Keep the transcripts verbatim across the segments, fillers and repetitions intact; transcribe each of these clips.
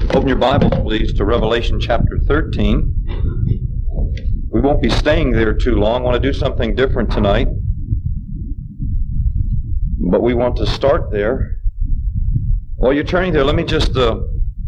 Open your Bibles, please, to Revelation chapter thirteen. We won't be staying there too long. I want to do something different tonight. But we want to start there. While you're turning there, let me just uh,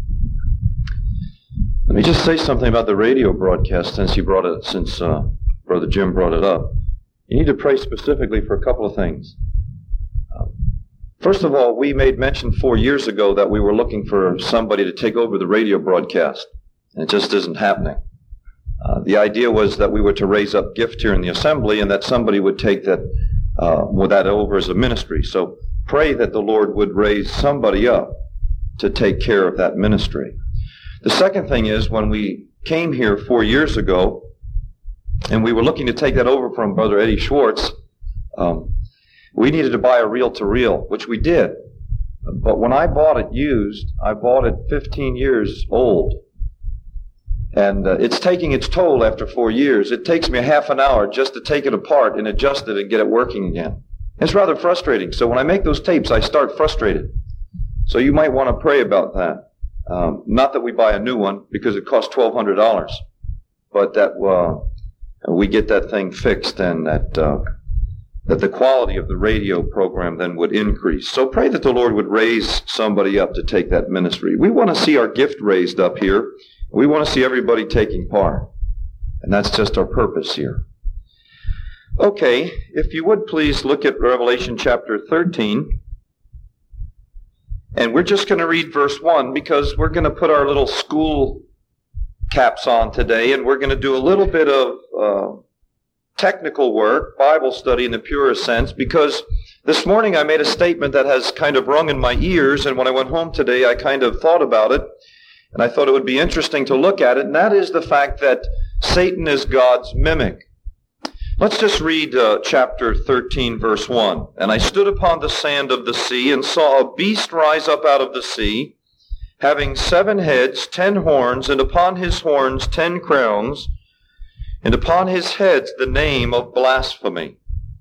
let me just say something about the radio broadcast since you brought it, since uh, Brother Jim brought it up. You need to pray specifically for a couple of things. First of all, we made mention four years ago that we were looking for somebody to take over the radio broadcast, and it just isn't happening. Uh, the idea was that we were to raise up gift here in the assembly and that somebody would take that, uh, with that over as a ministry. So pray that the Lord would raise somebody up to take care of that ministry. The second thing is, when we came here four years ago and we were looking to take that over from Brother Eddie Schwartz, um, we needed to buy a reel-to-reel, which we did. But when I bought it used, I bought it fifteen years old. And uh, it's taking its toll after four years. It takes me a half an hour just to take it apart and adjust it and get it working again. It's rather frustrating. So when I make those tapes, I start frustrated. So you might want to pray about that. Um, not that we buy a new one, because it costs twelve hundred dollars. But that uh, we get that thing fixed and that... Uh, that the quality of the radio program then would increase. So pray that the Lord would raise somebody up to take that ministry. We want to see our gift raised up here. We want to see everybody taking part. And that's just our purpose here. Okay, if you would please look at Revelation chapter thirteen. And we're just going to read verse one because we're going to put our little school caps on today, and we're going to do a little bit of... Uh, technical work, Bible study in the purest sense, because this morning I made a statement that has kind of rung in my ears, and when I went home today I kind of thought about it, and I thought it would be interesting to look at it, and that is the fact that Satan is God's mimic. Let's just read uh, chapter thirteen, verse one. And I stood upon the sand of the sea, and saw a beast rise up out of the sea, having seven heads, ten horns, and upon his horns ten crowns, and upon his heads the name of blasphemy.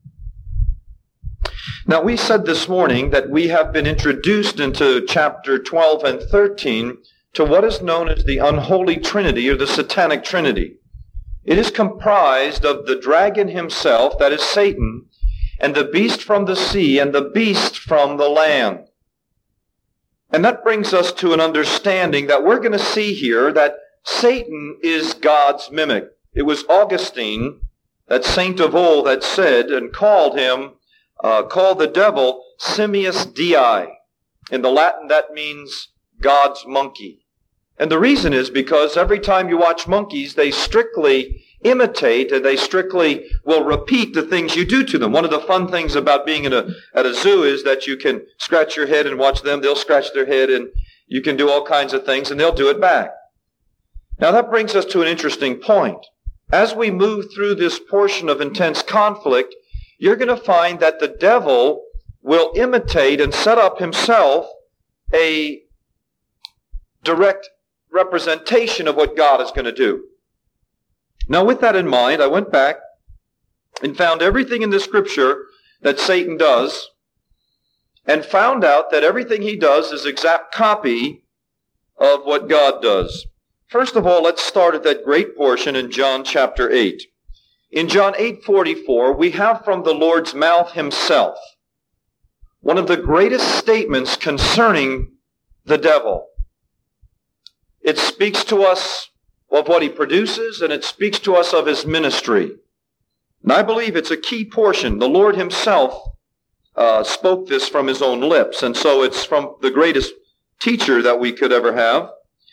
Now, we said this morning that we have been introduced into chapter twelve and thirteen to what is known as the unholy trinity, or the satanic trinity. It is comprised of the dragon himself, that is Satan, and the beast from the sea, and the beast from the land. And that brings us to an understanding that we're going to see here that Satan is God's mimic. It was Augustine, that saint of old, that said and called him, uh, called the devil Simius Dei. In the Latin, that means God's monkey. And the reason is because every time you watch monkeys, they strictly imitate and they strictly will repeat the things you do to them. One of the fun things about being in a, at a zoo is that you can scratch your head and watch them. They'll scratch their head and you can do all kinds of things and they'll do it back. Now that brings us to an interesting point. As we move through this portion of intense conflict, you're going to find that the devil will imitate and set up himself a direct representation of what God is going to do. Now, with that in mind, I went back and found everything in the Scripture that Satan does, and found out that everything he does is exact copy of what God does. First of all, let's start at that great portion in John chapter eight. In John eight forty-four, we have from the Lord's mouth himself one of the greatest statements concerning the devil. It speaks to us of what he produces, and it speaks to us of his ministry. And I believe it's a key portion. The Lord himself uh, spoke this from his own lips, and so it's from the greatest teacher that we could ever have.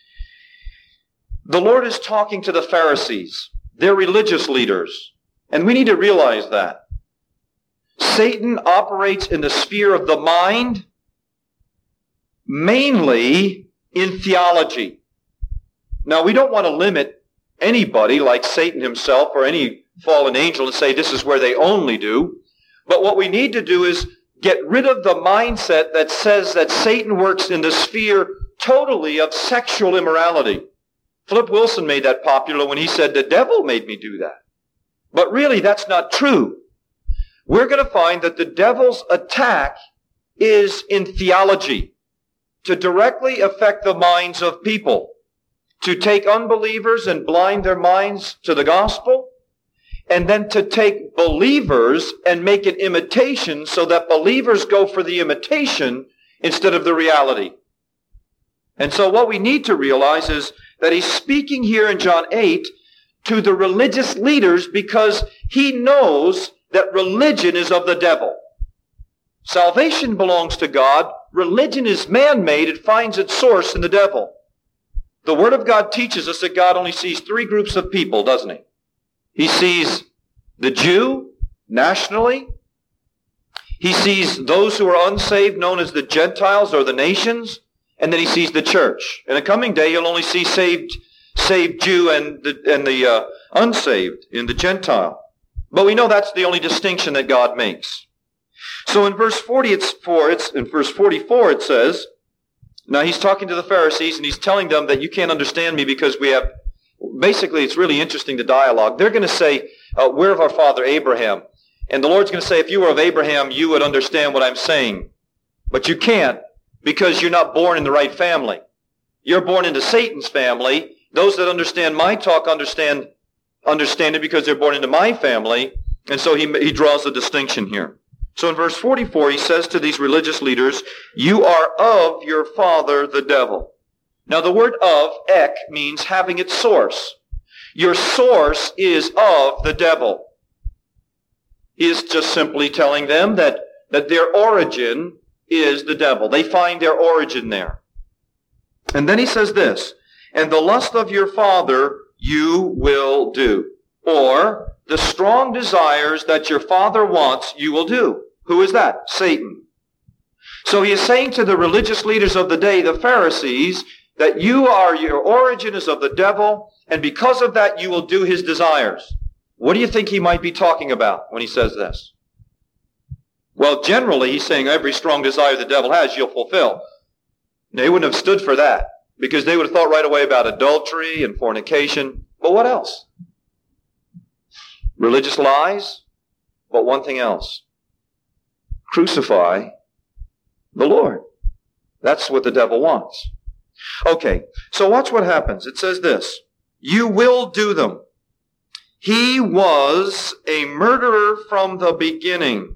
The Lord is talking to the Pharisees. They're religious leaders. And we need to realize that. Satan operates in the sphere of the mind, mainly in theology. Now, we don't want to limit anybody like Satan himself or any fallen angel and say this is where they only do. But what we need to do is get rid of the mindset that says that Satan works in the sphere totally of sexual immorality. Flip Wilson made that popular when he said, the devil made me do that. But really, that's not true. We're going to find that the devil's attack is in theology. to directly affect the minds of people, to take unbelievers and blind their minds to the gospel, and then to take believers and make an imitation so that believers go for the imitation instead of the reality. And so what we need to realize is that he's speaking here in John eight to the religious leaders because he knows that religion is of the devil. Salvation belongs to God. Religion is man-made. It finds its source in the devil. The Word of God teaches us that God only sees three groups of people, doesn't he? He sees the Jew nationally. He sees those who are unsaved, known as the Gentiles or the nations. And then he sees the church. In the coming day, he'll only see saved, saved Jew and the, and the uh, unsaved in the Gentile. But we know that's the only distinction that God makes. So in verse forty, it's four, it's in verse forty-four, it says, now he's talking to the Pharisees and he's telling them that you can't understand me because we have, basically it's really interesting, the dialogue. They're going to say, uh, we're of our father Abraham. And the Lord's going to say, if you were of Abraham, you would understand what I'm saying. But you can't. Because you're not born in the right family. You're born into Satan's family. Those that understand my talk understand understand it because they're born into my family. And so he, he draws a distinction here. So in verse forty-four, he says to these religious leaders, you are of your father, the devil. Now the word of, ek, means having its source. Your source is of the devil. He is just simply telling them that, that their origin is the devil. They find their origin there. And then he says this, and the lust of your father you will do. Or, the strong desires that your father wants you will do. Who is that? Satan. So he is saying to the religious leaders of the day, the Pharisees, that you are, your origin is of the devil, and because of that you will do his desires. What do you think he might be talking about when he says this? Well, generally, he's saying every strong desire the devil has, you'll fulfill. They wouldn't have stood for that, because they would have thought right away about adultery and fornication. But what else? Religious lies, but one thing else. Crucify the Lord. That's what the devil wants. Okay, so watch what happens. It says this, you will do them. He was a murderer from the beginning.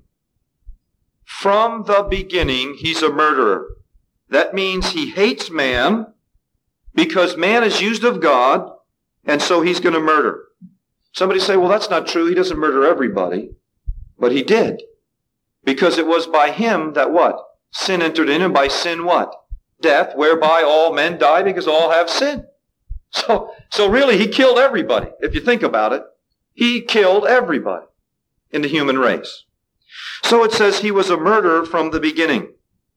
From the beginning, he's a murderer. That means he hates man because man is used of God, and so he's going to murder. Somebody say, well, that's not true. He doesn't murder everybody. But he did. Because it was by him that what? Sin entered in, and by sin what? Death, whereby all men die because all have sin. So, so really, he killed everybody. If you think about it, he killed everybody in the human race. So it says he was a murderer from the beginning.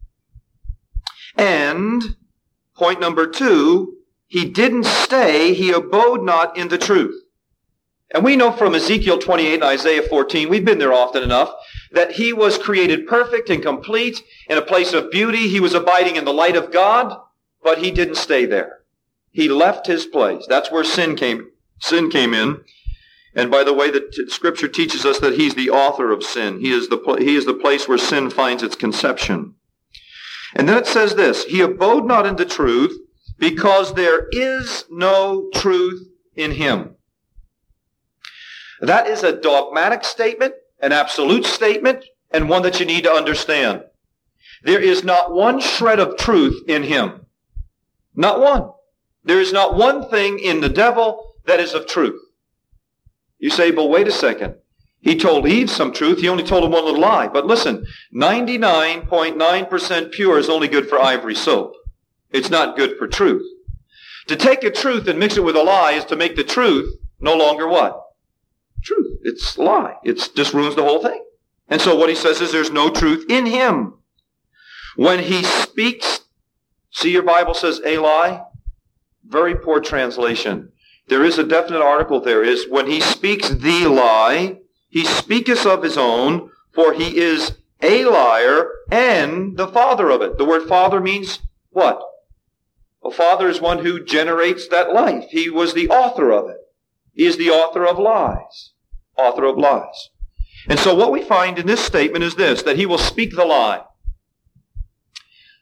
And, point number two, he didn't stay, he abode not in the truth. And we know from Ezekiel twenty-eight and Isaiah fourteen, we've been there often enough, that he was created perfect and complete in a place of beauty. He was abiding in the light of God, but he didn't stay there. He left his place. That's where sin came, sin came in. And by the way, the t- Scripture teaches us that he's the author of sin. He is the pl- he is the place where sin finds its conception. And then it says this, he abode not in the truth because there is no truth in him. That is a dogmatic statement, an absolute statement, and one that you need to understand. There is not one shred of truth in him. Not one. There is not one thing in the devil that is of truth. You say, but wait a second. He told Eve some truth. He only told him one little lie. But listen, ninety-nine point nine percent pure is only good for ivory soap. It's not good for truth. To take a truth and mix it with a lie is to make the truth no longer what? Truth. It's a lie. It just ruins the whole thing. And so what he says is there's no truth in him. When he speaks, see your Bible says a lie? Very poor translation. There is a definite article there is, when he speaks the lie, he speaketh of his own, for he is a liar and the father of it. The word father means what? A father is one who generates that life. He was the author of it. He is the author of lies. Author of lies. And so what we find in this statement is this, that he will speak the lie.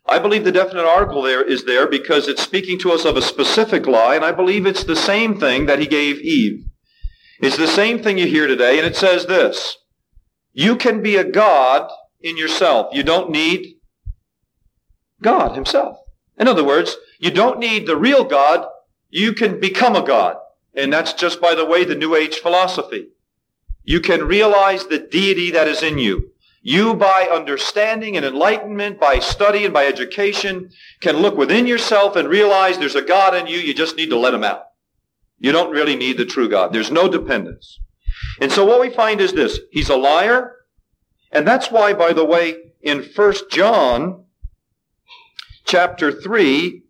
I believe the definite article there is there because it's speaking to us of a specific lie, and I believe it's the same thing that he gave Eve. It's the same thing you hear today, and it says this: you can be a God in yourself. You don't need God himself. In other words, you don't need the real God. You can become a God. And that's just, by the way, the New Age philosophy. You can realize the deity that is in you. You, by understanding and enlightenment, by study and by education, can look within yourself and realize there's a God in you. You just need to let him out. You don't really need the true God. There's no dependence. And so what we find is this: he's a liar. And that's why, by the way, in First John chapter three,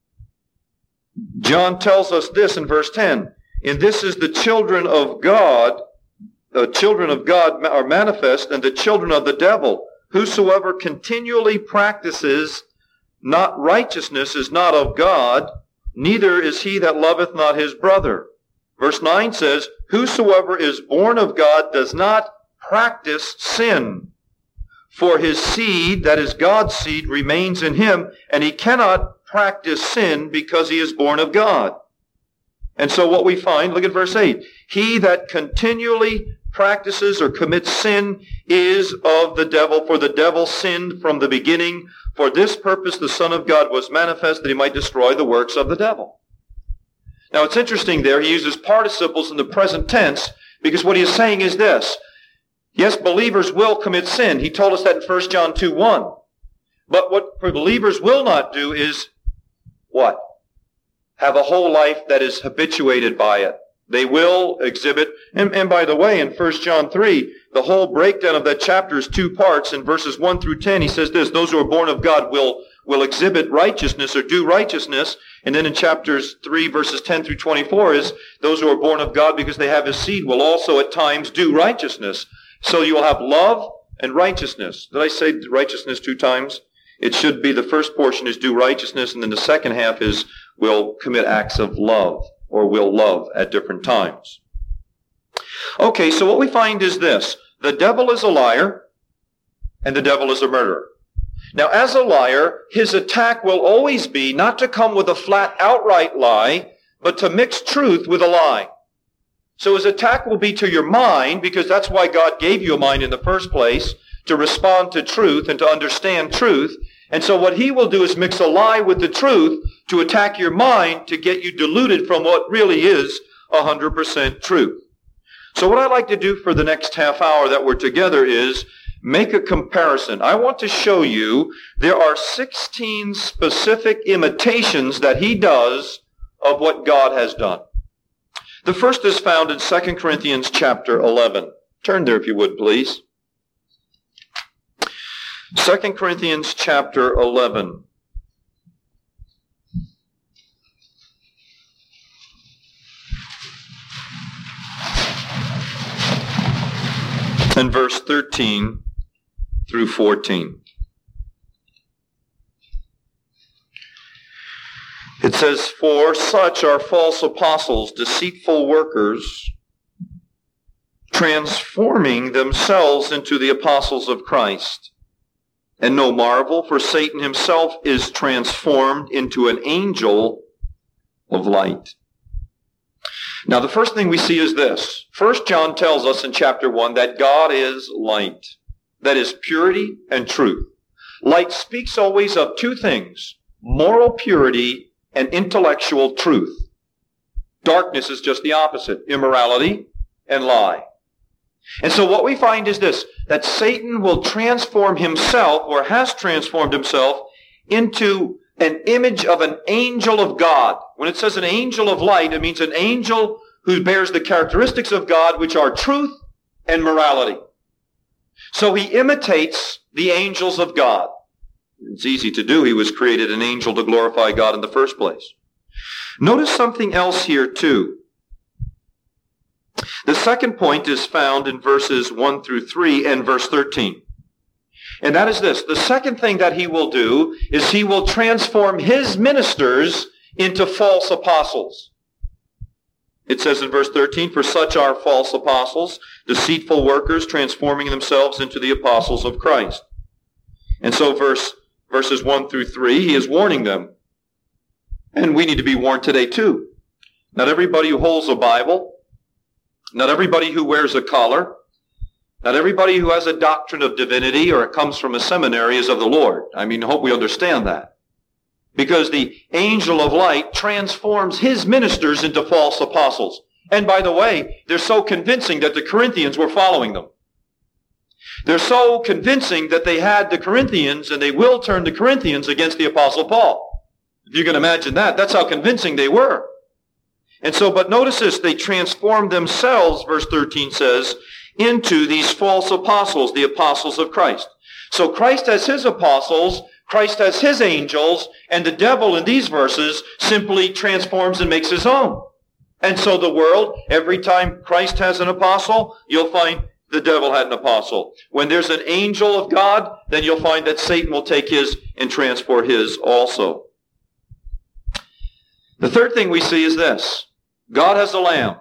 John tells us this in verse ten. And this is the children of God, the children of God are manifest, and the children of the devil. Whosoever continually practices not righteousness is not of God, neither is he that loveth not his brother. Verse nine says, whosoever is born of God does not practice sin. For his seed, that is God's seed, remains in him, and he cannot practice sin because he is born of God. And so what we find, look at verse eight. He that continually practices or commits sin is of the devil, for the devil sinned from the beginning. For this purpose the Son of God was manifest, that he might destroy the works of the devil. Now it's interesting there, he uses participles in the present tense, because what he is saying is this: yes, believers will commit sin. He told us that in First John two one. But what believers will not do is what? Have a whole life that is habituated by it. They will exhibit, and, and by the way, in First John three, the whole breakdown of that chapter is two parts. In verses one through ten, he says this: those who are born of God will, will exhibit righteousness or do righteousness. And then in chapters three, verses ten through twenty-four is those who are born of God because they have his seed will also at times do righteousness. So you will have love and righteousness. Did I say righteousness two times? It should be the first portion is do righteousness, and then the second half is will commit acts of love, or will love at different times. Okay, so what we find is this: the devil is a liar, and the devil is a murderer. Now, as a liar, his attack will always be not to come with a flat, outright lie, but to mix truth with a lie. So his attack will be to your mind, because that's why God gave you a mind in the first place, to respond to truth and to understand truth. And so what he will do is mix a lie with the truth to attack your mind to get you deluded from what really is one hundred percent truth. So what I'd like to do for the next half hour that we're together is make a comparison. I want to show you there are sixteen specific imitations that he does of what God has done. The first is found in Second Corinthians chapter eleven. Turn there if you would, please. Second Corinthians chapter eleven. And verse thirteen through fourteen. It says, for such are false apostles, deceitful workers, transforming themselves into the apostles of Christ. And no marvel, for Satan himself is transformed into an angel of light. Now, the first thing we see is this. First John tells us in chapter one that God is light. That is purity and truth. Light speaks always of two things: moral purity and intellectual truth. Darkness is just the opposite: immorality and lie. And so what we find is this, that Satan will transform himself, or has transformed himself, into an image of an angel of God. When it says an angel of light, it means an angel who bears the characteristics of God, which are truth and morality. So he imitates the angels of God. It's easy to do. He was created an angel to glorify God in the first place. Notice something else here too. The second point is found in verses one through three and verse thirteen. And that is this. The second thing that he will do is he will transform his ministers into false apostles. It says in verse thirteen, for such are false apostles, deceitful workers, transforming themselves into the apostles of Christ. And so verse, verses one through three, he is warning them. And we need to be warned today too. Not everybody who holds a Bible, not everybody who wears a collar, not everybody who has a doctrine of divinity or comes from a seminary is of the Lord. I mean, I hope we understand that. Because the angel of light transforms his ministers into false apostles. And by the way, they're so convincing that the Corinthians were following them. They're so convincing that they had the Corinthians, and they will turn the Corinthians against the Apostle Paul. If you can imagine that, that's how convincing they were. And so, but notice this, they transformed themselves, verse thirteen says, into these false apostles, the apostles of Christ. So Christ has his apostles, Christ has his angels, and the devil in these verses simply transforms and makes his own. And so the world, every time Christ has an apostle, you'll find the devil had an apostle. When there's an angel of God, then you'll find that Satan will take his and transport his also. The third thing we see is this. God has a lamb.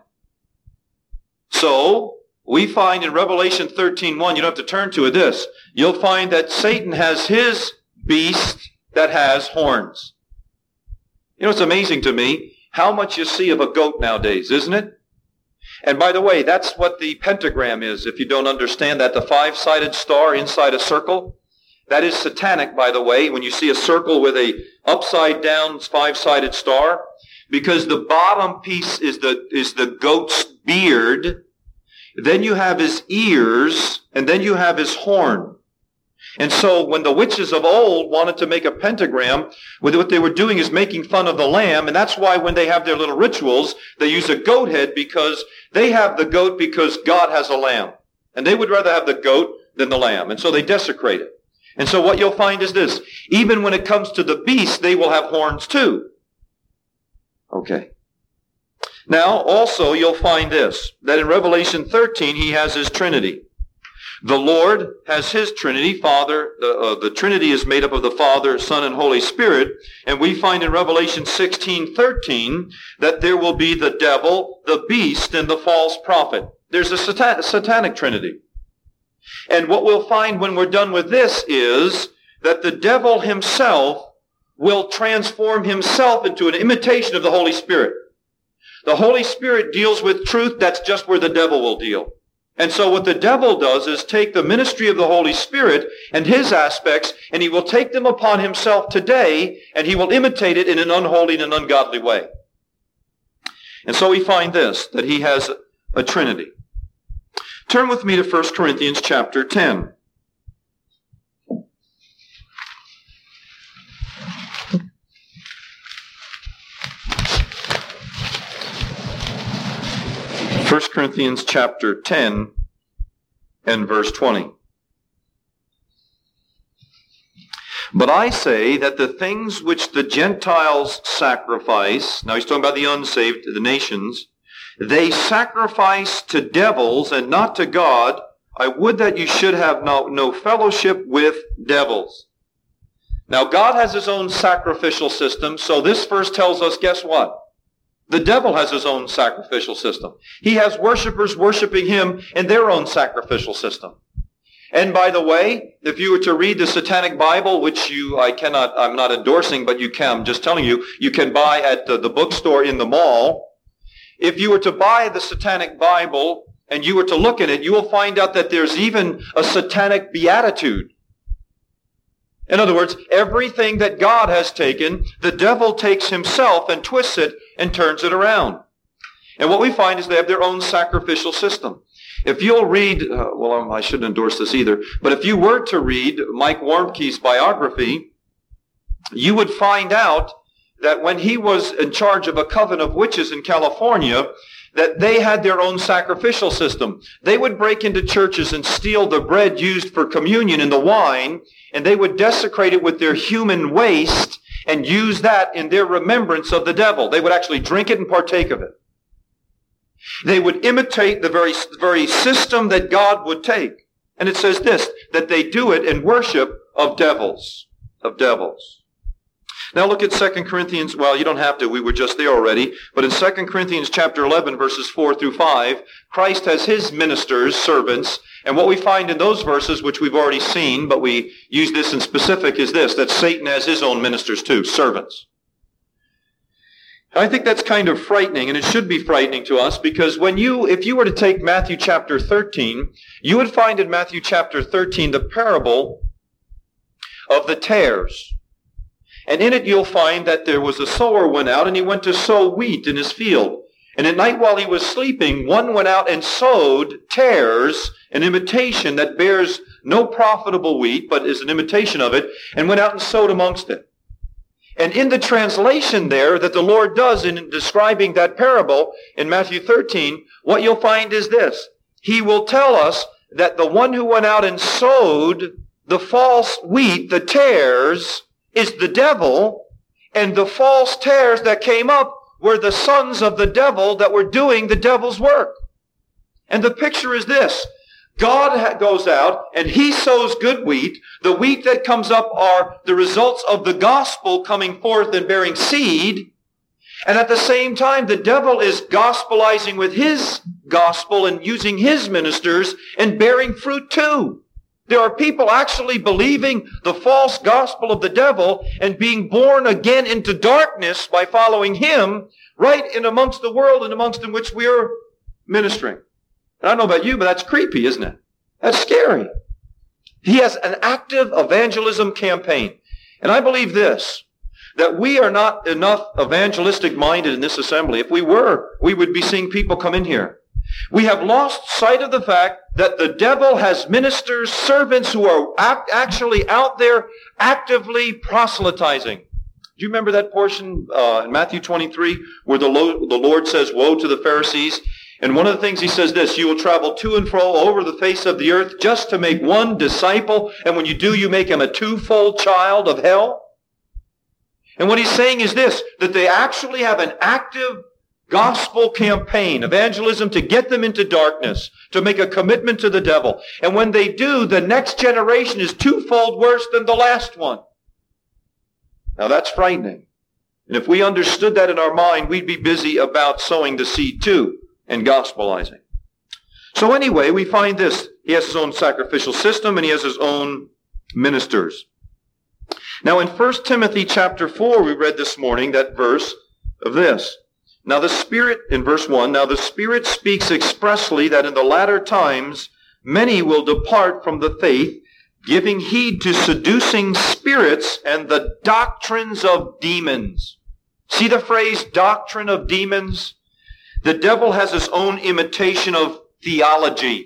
So, we find in Revelation thirteen one, you don't have to turn to it, this. You'll find that Satan has his beast that has horns. You know, it's amazing to me how much you see of a goat nowadays, isn't it? And by the way, that's what the pentagram is, if you don't understand that, the five-sided star inside a circle. That is satanic, by the way, when you see a circle with a upside-down five-sided star, because the bottom piece is the, is the goat's beard, then you have his ears, and then you have his horn. And so when the witches of old wanted to make a pentagram, what they were doing is making fun of the lamb, and that's why when they have their little rituals, they use a goat head, because they have the goat because God has a lamb. And they would rather have the goat than the lamb. And so they desecrate it. And so what you'll find is this. Even when it comes to the beast, they will have horns too. Okay. Now, also, you'll find this, that in Revelation thirteen, he has his Trinity. The Lord has his Trinity, Father. The, uh, the Trinity is made up of the Father, Son, and Holy Spirit. And we find in Revelation sixteen thirteen that there will be the devil, the beast, and the false prophet. There's a satan- satanic Trinity. And what we'll find when we're done with this is that the devil himself will transform himself into an imitation of the Holy Spirit. The Holy Spirit deals with truth. That's just where the devil will deal. And so what the devil does is take the ministry of the Holy Spirit and his aspects, and he will take them upon himself today, and he will imitate it in an unholy and ungodly way. And so we find this, that he has a Trinity. Turn with me to First Corinthians chapter ten. First Corinthians chapter ten and verse twenty. But I say that the things which the Gentiles sacrifice, now he's talking about the unsaved, the nations, they sacrifice to devils and not to God. I would that you should have no, no fellowship with devils. Now God has his own sacrificial system, so this verse tells us, guess what? The devil has his own sacrificial system. He has worshipers worshiping him in their own sacrificial system. And by the way, if you were to read the Satanic Bible, which you, I cannot, I'm not endorsing, but you can, I'm just telling you, you can buy at the, the bookstore in the mall. If you were to buy the Satanic Bible and you were to look at it, you will find out that there's even a satanic beatitude. In other words, everything that God has taken, the devil takes himself and twists it and turns it around. And what we find is they have their own sacrificial system. If you'll read, uh, well, I shouldn't endorse this either, but if you were to read Mike Warmke's biography, you would find out that when he was in charge of a coven of witches in California, that they had their own sacrificial system. They would break into churches and steal the bread used for communion and the wine, and they would desecrate it with their human waste and use that in their remembrance of the devil. They would actually drink it and partake of it. They would imitate the very, very system that God would take. And it says this, that they do it in worship of devils, of devils. Now look at Second Corinthians. Well, you don't have to. We were just there already. But in Second Corinthians chapter eleven, verses four through five, Christ has his ministers, servants. And what we find in those verses, which we've already seen, but we use this in specific, is this, that Satan has his own ministers too, servants. I think that's kind of frightening, and it should be frightening to us, because when you, if you were to take Matthew chapter thirteen, you would find in Matthew chapter thirteen the parable of the tares. And in it you'll find that there was a sower went out, and he went to sow wheat in his field. And at night while he was sleeping, one went out and sowed tares, an imitation that bears no profitable wheat, but is an imitation of it, and went out and sowed amongst it. And in the translation there that the Lord does in describing that parable in Matthew thirteen, what you'll find is this. He will tell us that the one who went out and sowed the false wheat, the tares, is the devil, and the false tares that came up were the sons of the devil that were doing the devil's work. And the picture is this. God goes out and he sows good wheat. The wheat that comes up are the results of the gospel coming forth and bearing seed. And at the same time, the devil is gospelizing with his gospel and using his ministers and bearing fruit too. There are people actually believing the false gospel of the devil and being born again into darkness by following him right in amongst the world and amongst in which we are ministering. And I don't know about you, but that's creepy, isn't it? That's scary. He has an active evangelism campaign. And I believe this, that we are not enough evangelistic minded in this assembly. If we were, we would be seeing people come in here. We have lost sight of the fact that the devil has ministers, servants who are act, actually out there actively proselytizing. Do you remember that portion uh, in Matthew twenty-three where the, lo- the Lord says, woe to the Pharisees? And one of the things he says this, you will travel to and fro over the face of the earth just to make one disciple. And when you do, you make him a twofold child of hell. And what he's saying is this, that they actually have an active gospel campaign, evangelism, to get them into darkness, to make a commitment to the devil. And when they do, the next generation is twofold worse than the last one. Now that's frightening. And if we understood that in our mind, we'd be busy about sowing the seed too and gospelizing. So anyway, we find this. He has his own sacrificial system and he has his own ministers. Now in First Timothy chapter four, we read this morning that verse of this. Now the Spirit, in verse one, now the Spirit speaks expressly that in the latter times many will depart from the faith, giving heed to seducing spirits and the doctrines of demons. See the phrase doctrine of demons? The devil has his own imitation of theology.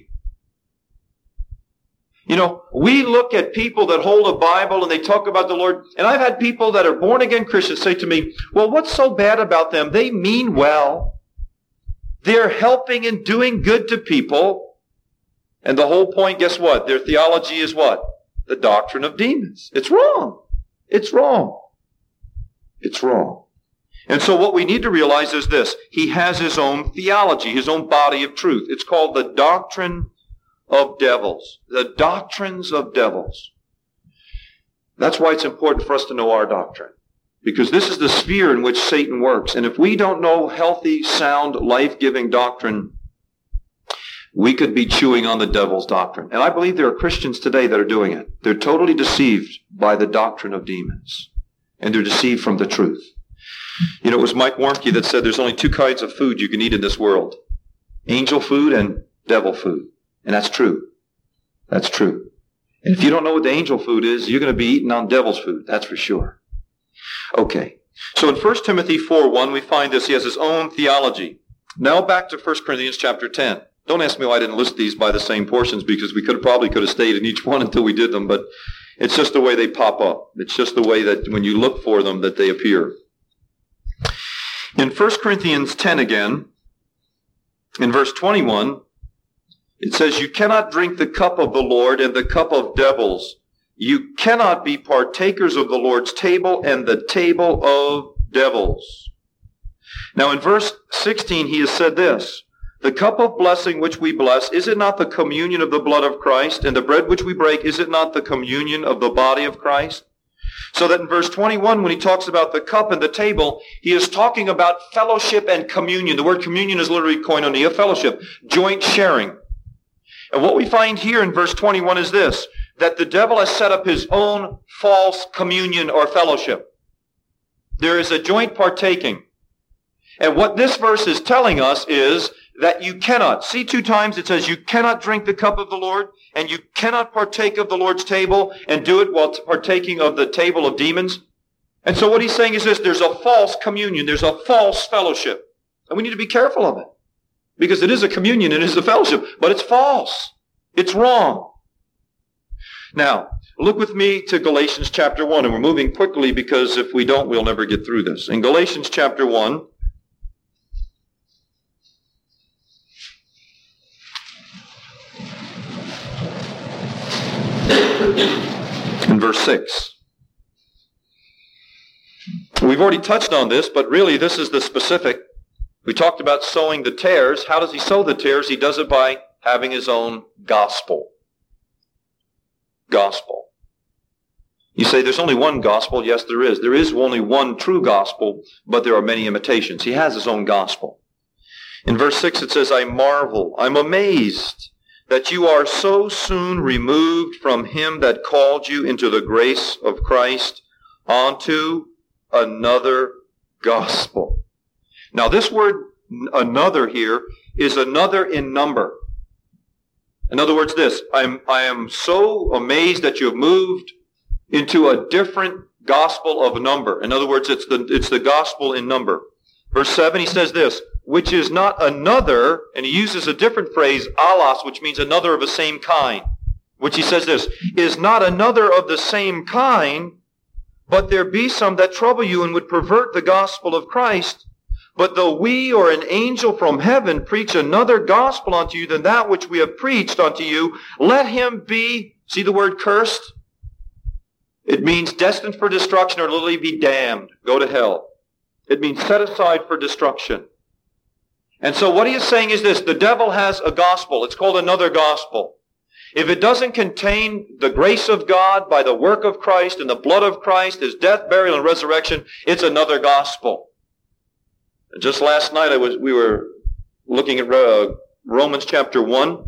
You know, we look at people that hold a Bible and they talk about the Lord, and I've had people that are born-again Christians say to me, well, what's so bad about them? They mean well. They're helping and doing good to people. And the whole point, guess what? Their theology is what? The doctrine of demons. It's wrong. It's wrong. It's wrong. And so what we need to realize is this. He has his own theology, his own body of truth. It's called the doctrine of devils. The doctrines of devils. That's why it's important for us to know our doctrine. Because this is the sphere in which Satan works. And if we don't know healthy, sound, life-giving doctrine, we could be chewing on the devil's doctrine. And I believe there are Christians today that are doing it. They're totally deceived by the doctrine of demons. And they're deceived from the truth. You know, it was Mike Warmke that said there's only two kinds of food you can eat in this world. Angel food and devil food. And that's true. That's true. And if you don't know what the angel food is, you're going to be eating on devil's food. That's for sure. Okay. So in First Timothy four one, we find this. He has his own theology. Now back to First Corinthians chapter ten. Don't ask me why I didn't list these by the same portions, because we could probably could have stayed in each one until we did them, but it's just the way they pop up. It's just the way that when you look for them that they appear. In First Corinthians ten again, in verse twenty-one, it says, you cannot drink the cup of the Lord and the cup of devils. You cannot be partakers of the Lord's table and the table of devils. Now in verse sixteen, he has said this, the cup of blessing which we bless, is it not the communion of the blood of Christ? And the bread which we break, is it not the communion of the body of Christ? So that in verse twenty-one, when he talks about the cup and the table, he is talking about fellowship and communion. The word communion is literally koinonia, fellowship, joint sharing. And what we find here in verse twenty-one is this, that the devil has set up his own false communion or fellowship. There is a joint partaking. And what this verse is telling us is that you cannot. See, two times it says you cannot drink the cup of the Lord, and you cannot partake of the Lord's table and do it while partaking of the table of demons. And so what he's saying is this, there's a false communion, there's a false fellowship. And we need to be careful of it. Because it is a communion, it is a fellowship, but it's false. It's wrong. Now, look with me to Galatians chapter one, and we're moving quickly because if we don't, we'll never get through this. In Galatians chapter one, in verse six. We've already touched on this, but really this is the specific. We talked about sowing the tares. How does he sow the tares? He does it by having his own gospel. Gospel. You say there's only one gospel. Yes, there is. There is only one true gospel, but there are many imitations. He has his own gospel. In verse six it says, I marvel, I'm amazed that you are so soon removed from him that called you into the grace of Christ onto another gospel. Now this word another here is another in number. In other words, this, I'm, I am so amazed that you have moved into a different gospel of number. In other words, it's the, it's the gospel in number. Verse seven, he says this, which is not another, and he uses a different phrase, allos, which means another of the same kind, which he says this, is not another of the same kind, but there be some that trouble you and would pervert the gospel of Christ. But though we or an angel from heaven preach another gospel unto you than that which we have preached unto you, let him be, see the word cursed? It means destined for destruction or literally be damned, go to hell. It means set aside for destruction. And so what he is saying is this, the devil has a gospel. It's called another gospel. If it doesn't contain the grace of God by the work of Christ and the blood of Christ, his death, burial, and resurrection, it's another gospel. And just last night I was we were looking at uh, Romans chapter one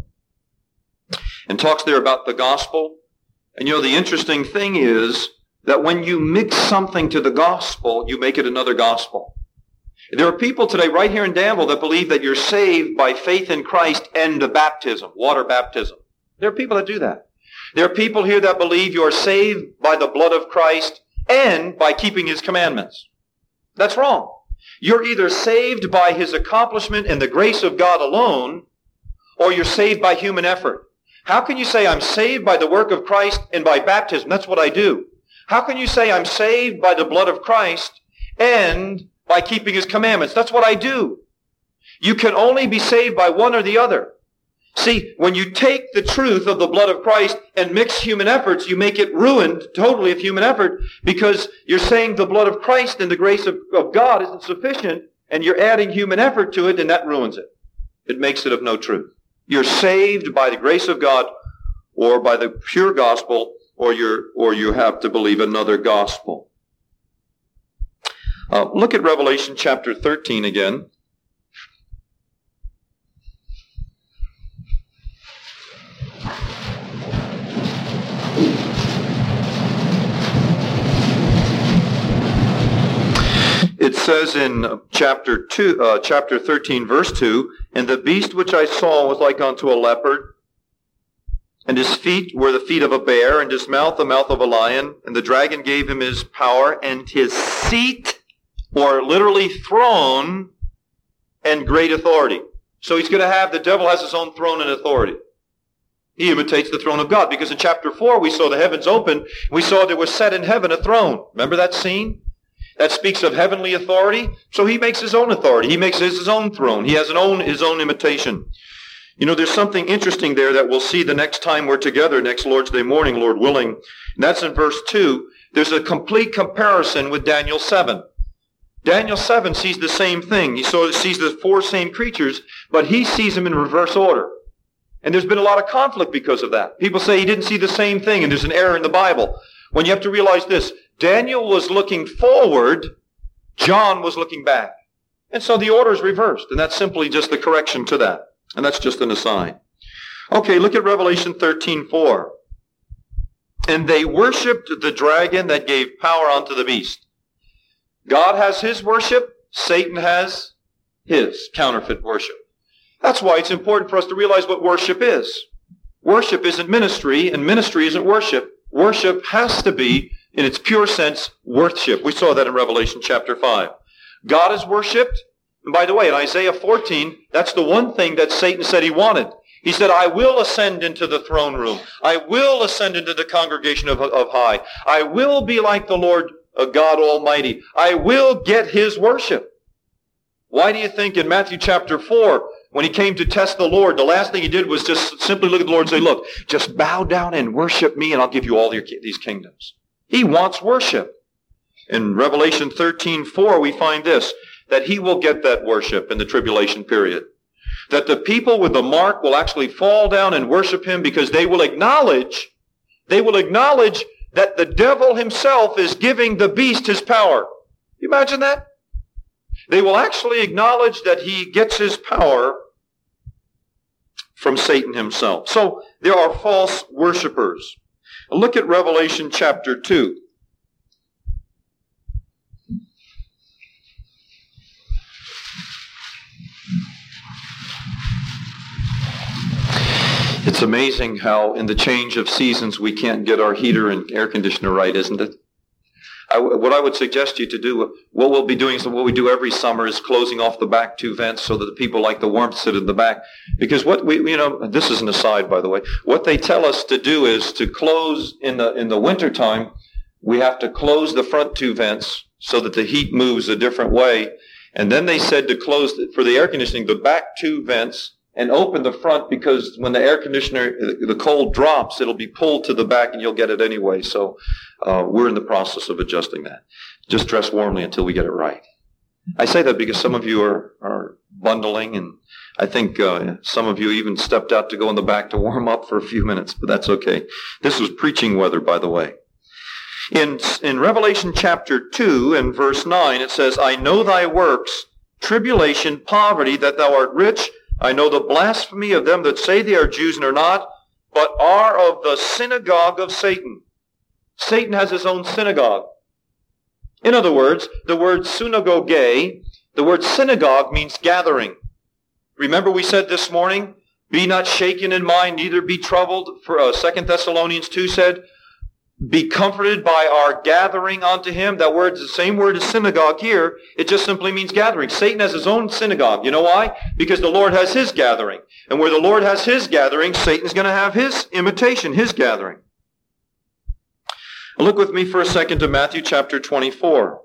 and talks there about the gospel. And you know, the interesting thing is that when you mix something to the gospel, you make it another gospel. There are people today right here in Danville that believe that you're saved by faith in Christ and the baptism, water baptism. There are people that do that. There are people here that believe you're saved by the blood of Christ and by keeping his commandments. That's wrong. You're either saved by his accomplishment and the grace of God alone, or you're saved by human effort. How can you say I'm saved by the work of Christ and by baptism? That's what I do. How can you say I'm saved by the blood of Christ and by keeping his commandments? That's what I do. You can only be saved by one or the other. See, when you take the truth of the blood of Christ and mix human efforts, you make it ruined totally of human effort because you're saying the blood of Christ and the grace of, of God isn't sufficient and you're adding human effort to it and that ruins it. It makes it of no truth. You're saved by the grace of God or by the pure gospel or you're, or you have to believe another gospel. Uh, look at Revelation chapter thirteen again. It says in chapter two, uh, chapter thirteen, verse two, and the beast which I saw was like unto a leopard, and his feet were the feet of a bear, and his mouth the mouth of a lion, and the dragon gave him his power, and his seat, or literally throne, and great authority. So he's going to have, the devil has his own throne and authority. He imitates the throne of God, because in chapter four we saw the heavens open, we saw there was set in heaven a throne. Remember that scene? That speaks of heavenly authority. So he makes his own authority. He makes his, his own throne. He has an own, his own imitation. You know, there's something interesting there that we'll see the next time we're together, next Lord's Day morning, Lord willing. And that's in verse two. There's a complete comparison with Daniel seven. Daniel seven sees the same thing. He saw, sees the four same creatures, but he sees them in reverse order. And there's been a lot of conflict because of that. People say he didn't see the same thing, and there's an error in the Bible. When you have to realize this, Daniel was looking forward, John was looking back. And so the order is reversed, and that's simply just the correction to that. And that's just an aside. Okay, look at Revelation thirteen four. And they worshipped the dragon that gave power unto the beast. God has his worship, Satan has his counterfeit worship. That's why it's important for us to realize what worship is. Worship isn't ministry, and ministry isn't worship. Worship has to be, in its pure sense, worship. We saw that in Revelation chapter five. God is worshipped. And by the way, in Isaiah fourteen, that's the one thing that Satan said he wanted. He said, I will ascend into the throne room. I will ascend into the congregation of, of high. I will be like the Lord uh, God Almighty. I will get his worship. Why do you think in Matthew chapter four, when he came to test the Lord, the last thing he did was just simply look at the Lord and say, look, just bow down and worship me and I'll give you all your, these kingdoms. He wants worship. In Revelation thirteen four, we find this, that he will get that worship in the tribulation period. That the people with the mark will actually fall down and worship him because they will acknowledge, they will acknowledge that the devil himself is giving the beast his power. You imagine that? They will actually acknowledge that he gets his power from Satan himself. So there are false worshipers. Look at Revelation chapter two. It's amazing how in the change of seasons we can't get our heater and air conditioner right, isn't it? I, what I would suggest you to do, what we'll be doing is what we do every summer is closing off the back two vents so that the people like the warmth sit in the back. Because what we, you know, this is an aside, by the way. What they tell us to do is to close in the in the wintertime, we have to close the front two vents so that the heat moves a different way. And then they said to close, for the air conditioning, the back two vents and open the front because when the air conditioner, the cold drops, it'll be pulled to the back and you'll get it anyway. So uh, we're in the process of adjusting that. Just dress warmly until we get it right. I say that because some of you are, are bundling, and I think uh, some of you even stepped out to go in the back to warm up for a few minutes, but that's okay. This was preaching weather, by the way. In, in Revelation chapter two and verse nine, it says, I know thy works, tribulation, poverty, that thou art rich. I know the blasphemy of them that say they are Jews and are not, but are of the synagogue of Satan. Satan has his own synagogue. In other words, the word synagogue, the word synagogue means gathering. Remember we said this morning, be not shaken in mind, neither be troubled. For uh, Second Thessalonians two said, be comforted by our gathering unto him. That word is the same word as synagogue here. It just simply means gathering. Satan has his own synagogue. You know why? Because the Lord has his gathering. And where the Lord has his gathering, Satan's going to have his imitation, his gathering. Look with me for a second to Matthew chapter twenty-four.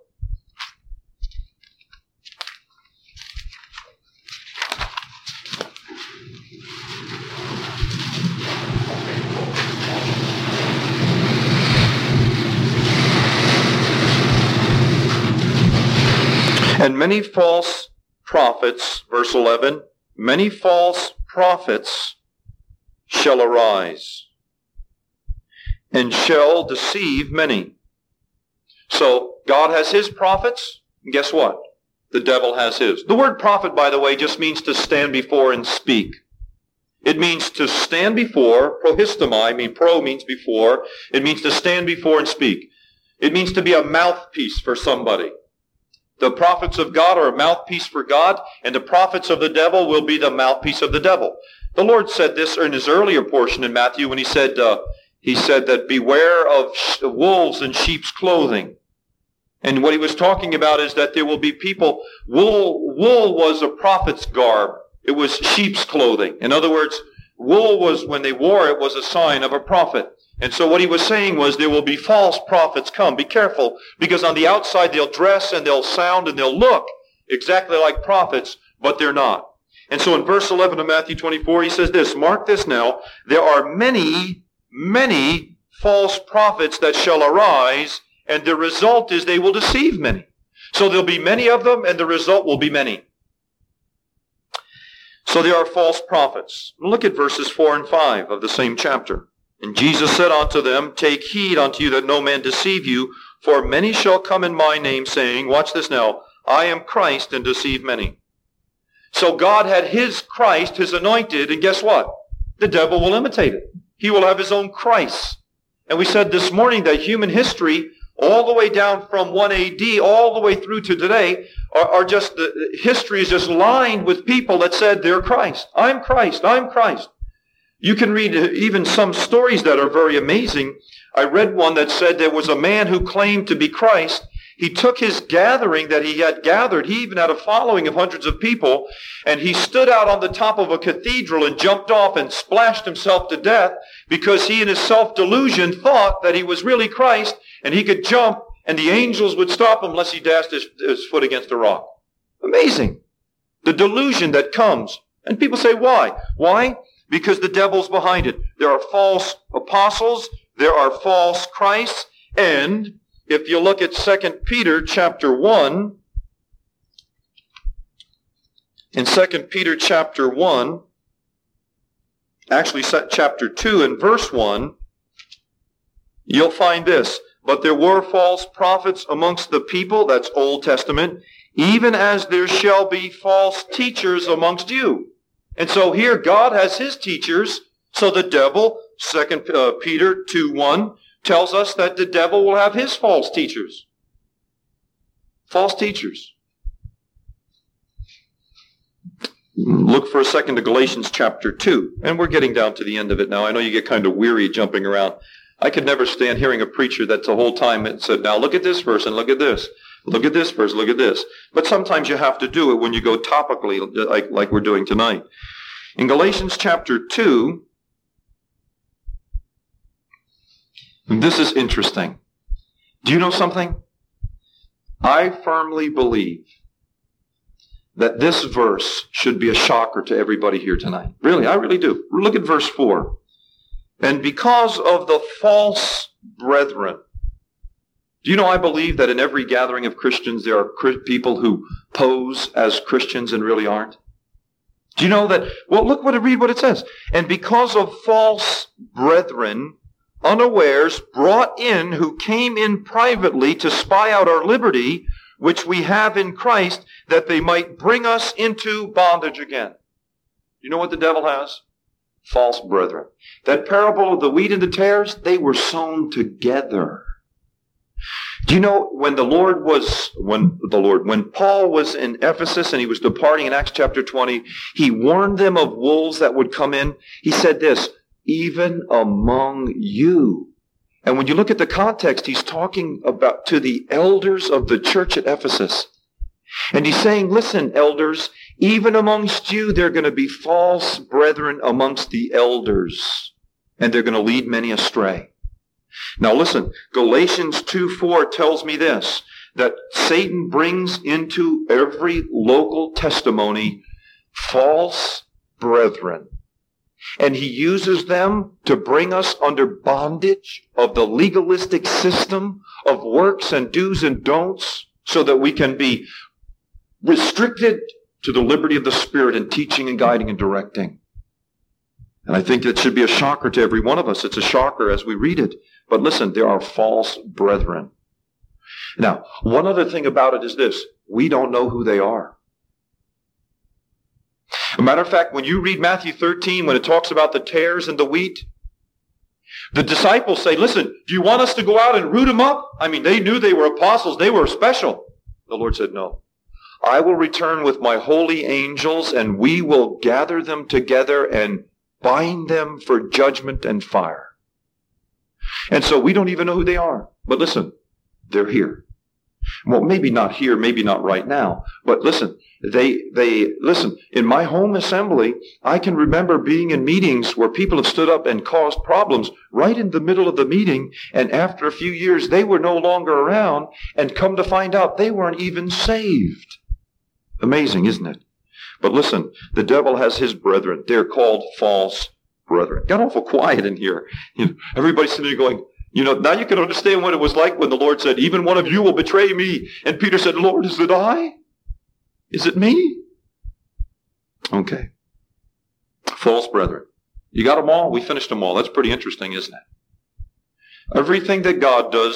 And many false prophets, verse eleven, many false prophets shall arise and shall deceive many. So God has his prophets, and guess what? The devil has his. The word prophet, by the way, just means to stand before and speak. It means to stand before, prohistomai, I mean pro means before, it means to stand before and speak. It means to be a mouthpiece for somebody. The prophets of God are a mouthpiece for God, and the prophets of the devil will be the mouthpiece of the devil. The Lord said this in his earlier portion in Matthew when he said, uh, he said that beware of sh- wolves in sheep's clothing. And what he was talking about is that there will be people, wool, wool was a prophet's garb. It was sheep's clothing. In other words, wool was, when they wore it, was a sign of a prophet. And so what he was saying was there will be false prophets come. Be careful, because on the outside they'll dress and they'll sound and they'll look exactly like prophets, but they're not. And so in verse eleven of Matthew twenty-four, he says this, mark this now, there are many, many false prophets that shall arise, and the result is they will deceive many. So there'll be many of them, and the result will be many. So there are false prophets. Look at verses four and five of the same chapter. And Jesus said unto them, take heed unto you that no man deceive you, For many shall come in my name, saying," watch this now, "I am Christ," and deceive many. So God had his Christ, his anointed, and guess what? The devil will imitate it. He will have his own Christ. And we said this morning that human history, all the way down from one A D, all the way through to today, are, are just, the history is just lined with people that said they're Christ. I'm Christ. I'm Christ. You can read even some stories that are very amazing. I read one that said there was a man who claimed to be Christ. He took his gathering that he had gathered. He even had a following of hundreds of people. And he stood out on the top of a cathedral and jumped off and splashed himself to death because he in his self-delusion thought that he was really Christ and he could jump and the angels would stop him unless he dashed his, his foot against a rock. Amazing. The delusion that comes. And people say, why? Why? Because the devil's behind it. There are false apostles. There are false Christs. And if you look at Second Peter chapter one, in Second Peter chapter one, actually chapter two and verse one, you'll find this. But there were false prophets amongst the people, that's Old Testament, even as there shall be false teachers amongst you. And so here God has his teachers, so the devil, Second uh, Peter two one, tells us that the devil will have his false teachers. False teachers. Look for a second to Galatians chapter two. And we're getting down to the end of it now. I know you get kind of weary jumping around. I could never stand hearing a preacher that's the whole time and said, now look at this verse and look at this. Look at this verse, look at this. But sometimes you have to do it when you go topically like, like we're doing tonight. In Galatians chapter two, this is interesting. Do you know something? I firmly believe that this verse should be a shocker to everybody here tonight. Really, I really do. Look at verse four. And because of the false brethren. Do you know I believe that in every gathering of Christians there are people who pose as Christians and really aren't? Do you know that? Well, look what it read what it says. And because of false brethren, unawares, brought in, who came in privately to spy out our liberty, which we have in Christ, that they might bring us into bondage again. You know what the devil has? False brethren. That parable of the wheat and the tares, they were sown together. Do you know when the Lord was, when the Lord, when Paul was in Ephesus and he was departing in Acts chapter twenty, he warned them of wolves that would come in. He said this, even among you. And when you look at the context, he's talking about to the elders of the church at Ephesus. And he's saying, listen, elders, even amongst you, there are going to be false brethren amongst the elders. And they're going to lead many astray. Now listen, Galatians two four tells me this, that Satan brings into every local testimony false brethren. And he uses them to bring us under bondage of the legalistic system of works and do's and don'ts so that we can be restricted to the liberty of the Spirit in teaching and guiding and directing. And I think that should be a shocker to every one of us. It's a shocker as we read it. But listen, there are false brethren. Now, one other thing about it is this. We don't know who they are. As a matter of fact, when you read Matthew thirteen, when it talks about the tares and the wheat, the disciples say, listen, do you want us to go out and root them up? I mean, they knew they were apostles. They were special. The Lord said, no. I will return with my holy angels, and we will gather them together and bind them for judgment and fire. And so we don't even know who they are. But listen, they're here. Well, maybe not here, maybe not right now. But listen, they, they, listen, in my home assembly, I can remember being in meetings where people have stood up and caused problems right in the middle of the meeting. And after a few years, they were no longer around, and come to find out they weren't even saved. Amazing, isn't it? But listen, the devil has his brethren. They're called false brethren. Got awful quiet in here. You know, everybody's sitting there going, you know, now you can understand what it was like when the Lord said, even one of you will betray me. And Peter said, Lord, is it I? Is it me? Okay. False brethren. You got them all? We finished them all. That's pretty interesting, isn't it? Everything that God does,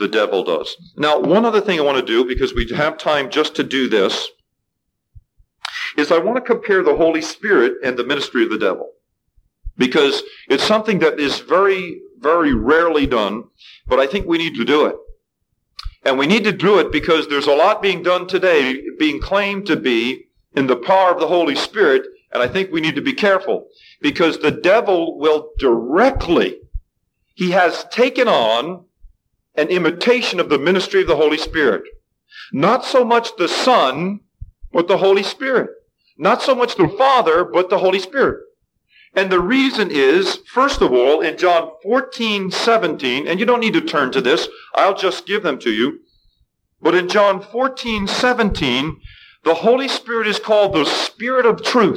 The devil does. Now, one other thing I want to do, because we have time just to do this, is I want to compare the Holy Spirit and the ministry of the devil. Because it's something that is very, very rarely done, but I think we need to do it. And we need to do it because there's a lot being done today, being claimed to be in the power of the Holy Spirit, and I think we need to be careful. Because the devil will directly, he has taken on an imitation of the ministry of the Holy Spirit. Not so much the Son, but the Holy Spirit. Not so much the Father, but the Holy Spirit. And the reason is, first of all, in John fourteen seventeen, and you don't need to turn to this, I'll just give them to you. But in John fourteen seventeen, the Holy Spirit is called the Spirit of Truth.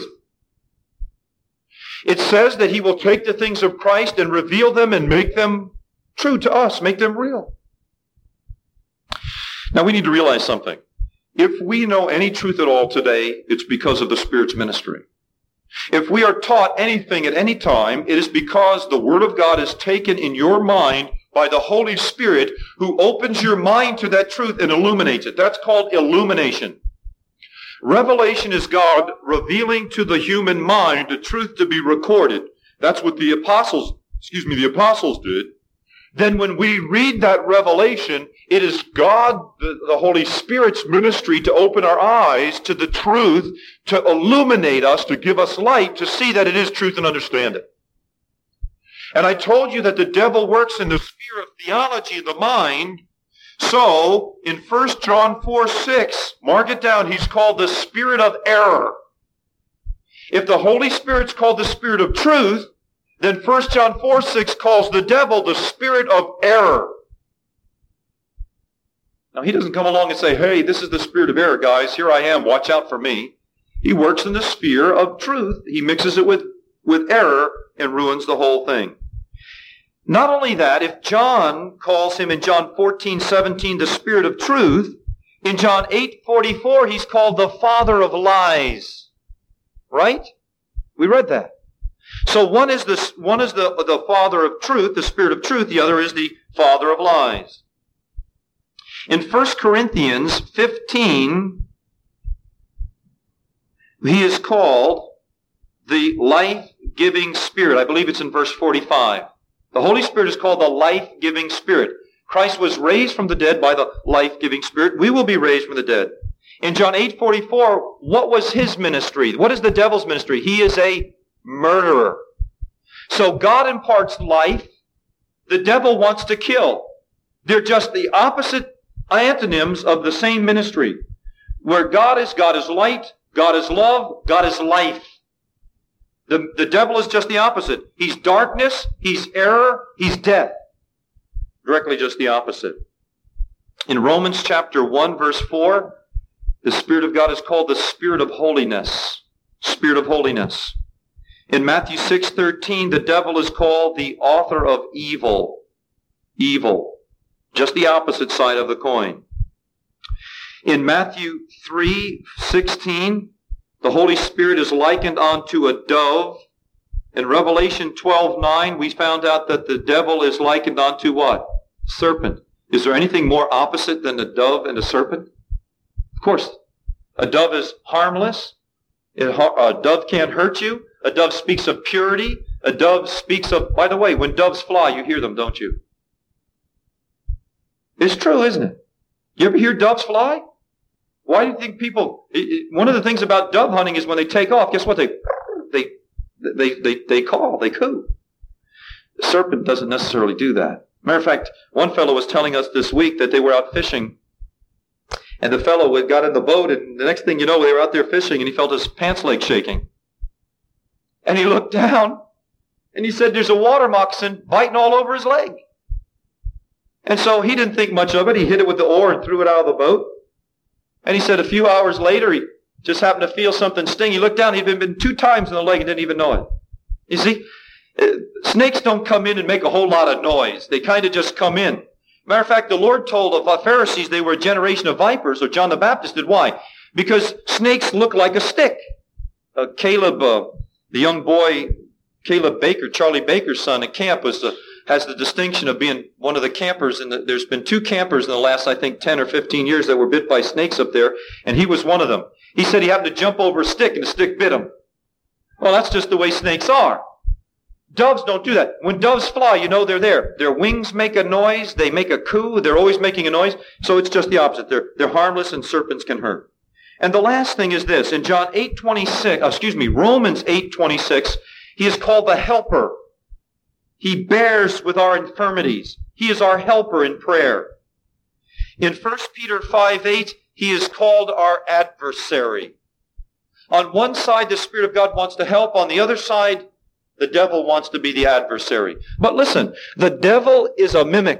It says that he will take the things of Christ and reveal them and make them true to us, make them real. Now we need to realize something. If we know any truth at all today, it's because of the Spirit's ministry. If we are taught anything at any time, it is because the Word of God is taken in your mind by the Holy Spirit, who opens your mind to that truth and illuminates it. That's called illumination. Revelation is God revealing to the human mind the truth to be recorded. That's what the apostles, excuse me, the apostles did. Then when we read that revelation, it is God, the, the Holy Spirit's ministry to open our eyes to the truth, to illuminate us, to give us light, to see that it is truth and understand it. And I told you that the devil works in the sphere of theology of the mind. So, in First John four six, mark it down, he's called the spirit of error. If the Holy Spirit's called the spirit of truth, then First John four six calls the devil the spirit of error. Now, he doesn't come along and say, hey, this is the spirit of error, guys. Here I am. Watch out for me. He works in the sphere of truth. He mixes it with, with error and ruins the whole thing. Not only that, if John calls him in John fourteen seventeen the spirit of truth, in John eight forty-four he's called the father of lies. Right? We read that. So one is the, one is the, the father of truth, the spirit of truth. The other is the father of lies. In First Corinthians fifteen, he is called the life-giving spirit. I believe it's in verse forty-five. The Holy Spirit is called the life-giving Spirit. Christ was raised from the dead by the life-giving Spirit. We will be raised from the dead. In John eight forty-four, what was his ministry? What is the devil's ministry? He is a murderer. So God imparts life. The devil wants to kill. They're just the opposite antonyms of the same ministry. Where God is, God is light, God is love, God is life. The, the devil is just the opposite. He's darkness, he's error, he's death. Directly just the opposite. In Romans chapter one, verse four, the Spirit of God is called the Spirit of holiness. Spirit of holiness. In Matthew six thirteen, the devil is called the author of evil. Evil. Just the opposite side of the coin. In Matthew three sixteen, the Holy Spirit is likened unto a dove. In Revelation twelve nine, we found out that the devil is likened unto what? Serpent. Is there anything more opposite than a dove and a serpent? Of course. A dove is harmless. A dove can't hurt you. A dove speaks of purity. A dove speaks of, by the way, when doves fly, you hear them, don't you? It's true, isn't it? You ever hear doves fly? Why do you think people, it, it, one of the things about dove hunting is when they take off, guess what? They, they, they, they, they call, they coo. The serpent doesn't necessarily do that. Matter of fact, one fellow was telling us this week that they were out fishing, and the fellow got in the boat, and the next thing you know, they were out there fishing, and he felt his pants leg shaking. And he looked down, and he said, there's a water moccasin biting all over his leg. And so he didn't think much of it. He hit it with the oar and threw it out of the boat. And he said a few hours later, he just happened to feel something sting. He looked down, he'd been bitten two times in the leg and didn't even know it. You see, snakes don't come in and make a whole lot of noise. They kind of just come in. Matter of fact, the Lord told the Pharisees they were a generation of vipers, or John the Baptist did. Why? Because snakes look like a stick. Uh, Caleb, uh, the young boy, Caleb Baker, Charlie Baker's son at camp, was uh, has the distinction of being one of the campers. And the, there's been two campers in the last, I think, ten or fifteen years that were bit by snakes up there, and he was one of them. He said he happened to jump over a stick, and the stick bit him. Well, that's just the way snakes are. Doves don't do that. When doves fly, you know they're there. Their wings make a noise. They make a coo. They're always making a noise. So it's just the opposite. They're, they're harmless, and serpents can hurt. And the last thing is this. In John eight twenty-six, uh, excuse me, Romans eight twenty-six, he is called the helper. He bears with our infirmities. He is our helper in prayer. In First Peter five eight, he is called our adversary. On one side, the Spirit of God wants to help. On the other side, the devil wants to be the adversary. But listen, the devil is a mimic.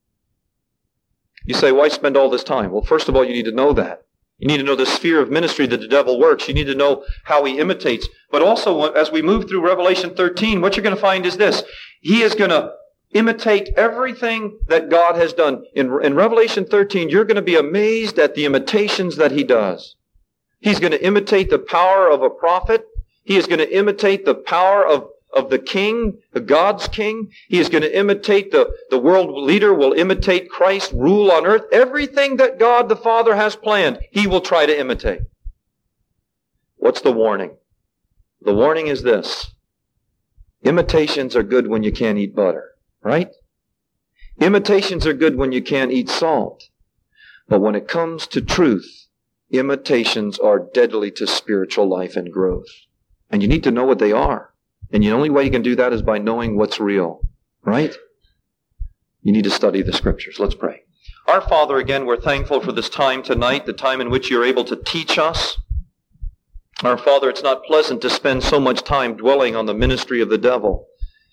You say, why spend all this time? Well, first of all, you need to know that. You need to know the sphere of ministry that the devil works. You need to know how he imitates. But also, as we move through Revelation thirteen, what you're going to find is this. He is going to imitate everything that God has done. In, in Revelation thirteen, you're going to be amazed at the imitations that he does. He's going to imitate the power of a prophet. He is going to imitate the power of of the king, the God's king. He is going to imitate the, the world leader, will imitate Christ's rule on earth. Everything that God the Father has planned, he will try to imitate. What's the warning? The warning is this. Imitations are good when you can't eat butter, right? Imitations are good when you can't eat salt. But when it comes to truth, imitations are deadly to spiritual life and growth. And you need to know what they are. And the only way you can do that is by knowing what's real, right? You need to study the Scriptures. Let's pray. Our Father, again, we're thankful for this time tonight, the time in which you're able to teach us. Our Father, it's not pleasant to spend so much time dwelling on the ministry of the devil.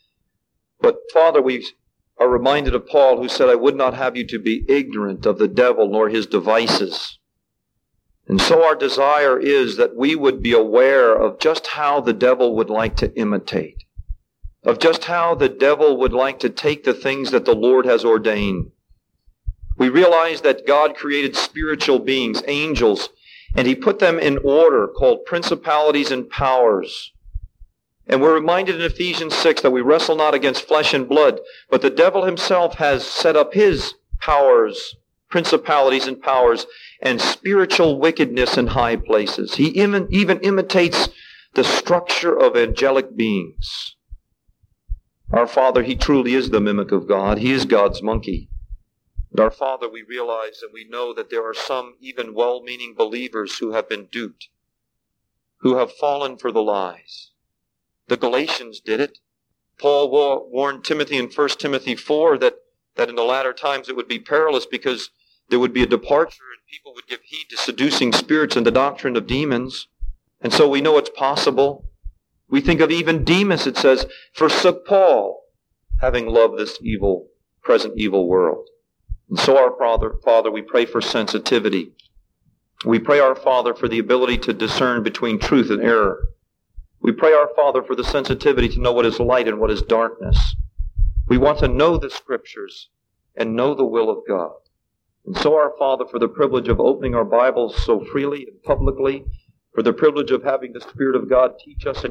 But Father, we are reminded of Paul, who said, I would not have you to be ignorant of the devil nor his devices. And so our desire is that we would be aware of just how the devil would like to imitate, of just how the devil would like to take the things that the Lord has ordained. We realize that God created spiritual beings, angels, and he put them in order called principalities and powers. And we're reminded in Ephesians six that we wrestle not against flesh and blood, but the devil himself has set up his powers, principalities and powers, and spiritual wickedness in high places. He even, even imitates the structure of angelic beings. Our Father, he truly is the mimic of God. He is God's monkey. And our Father, we realize and we know that there are some even well-meaning believers who have been duped, who have fallen for the lies. The Galatians did it. Paul warned Timothy in First Timothy four that, that in the latter times it would be perilous because there would be a departure and people would give heed to seducing spirits and the doctrine of demons. And so we know it's possible. We think of even Demas, it says, forsook Paul, having loved this evil, present evil world. And so our Father, Father, we pray for sensitivity. We pray, our Father, for the ability to discern between truth and error. We pray, our Father, for the sensitivity to know what is light and what is darkness. We want to know the Scriptures and know the will of God. And so, our Father, for the privilege of opening our Bibles so freely and publicly, for the privilege of having the Spirit of God teach us and